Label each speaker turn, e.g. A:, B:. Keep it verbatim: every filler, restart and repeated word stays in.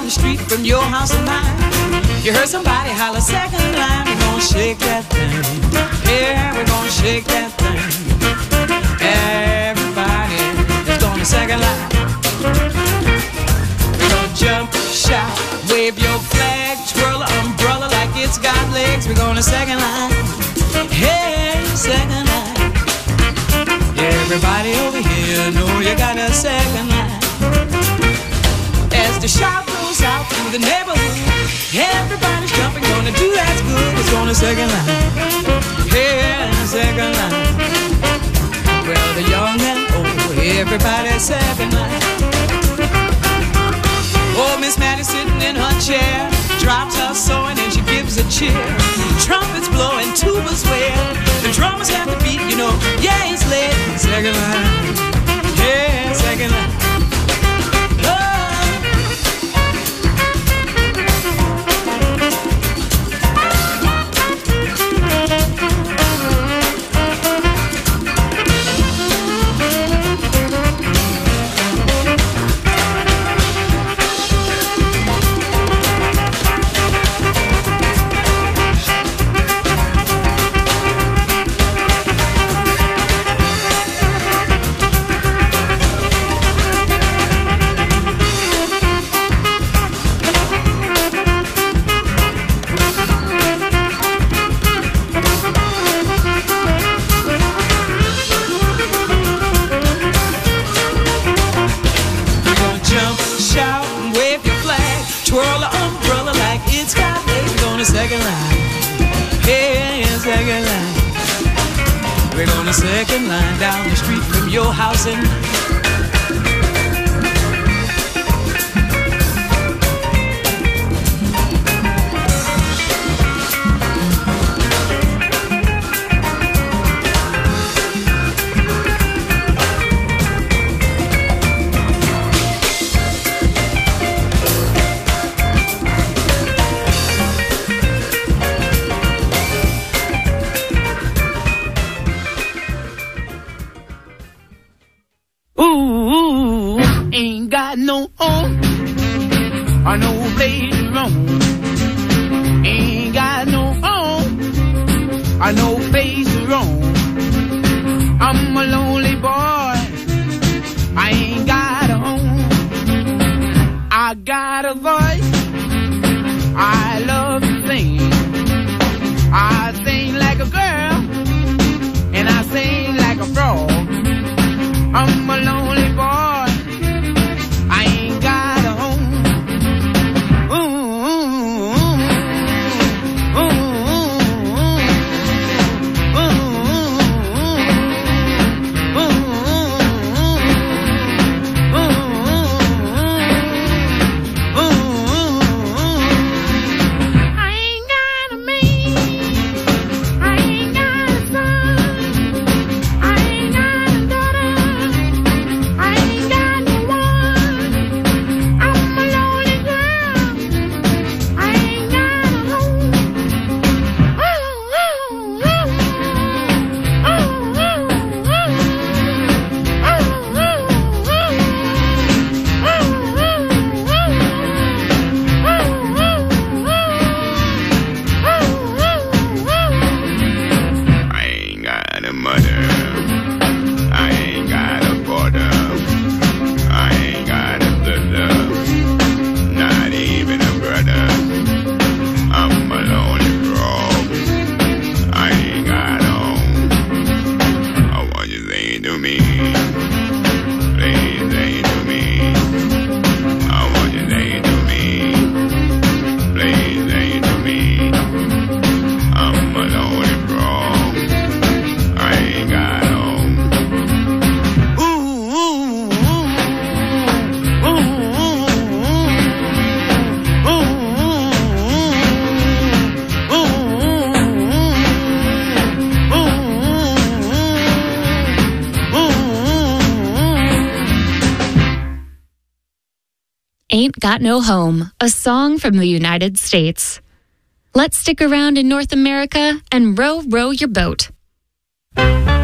A: the street from your house and mine. You heard somebody holler second line. We're gonna shake that thing. Yeah, we're gonna shake that thing. Everybody is gonna second line. We're gonna jump, shout, wave your flag, twirl an umbrella like it's got legs. We're gonna second line. Hey, second line. Everybody over here know you got a second line. As the shout goes out through the neighborhood, everybody's jumping, gonna do that's good. It's gonna second line. Hey, second line. Well, the young and old, everybody's second line. Oh, Miss Maddie sitting in her chair, drops her sewing and she gives a cheer. Trumpets blowing, tubas wail, the drummers got the beat, you know. Yeah, it's late. Second line. Yeah, second line. Second line, hey, second line. We're on the second line down the street from your house and
B: no home or no place to roam. Ain't got no home or no place to roam. I'm a lonely boy. I ain't got a home. I got a voice. I love to sing. I sing like a girl and I sing like a frog. I'm a lonely boy.
C: Ain't Got No Home, a song from the United States. Let's stick around in North America and row, row your boat.